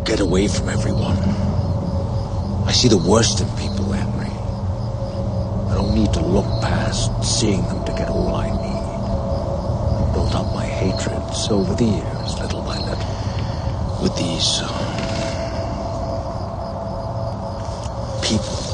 get away from everyone. I see the worst in people, Henry. I don't need to look past seeing them to get all I need. I've built up my hatreds over the years, little by little, with these people.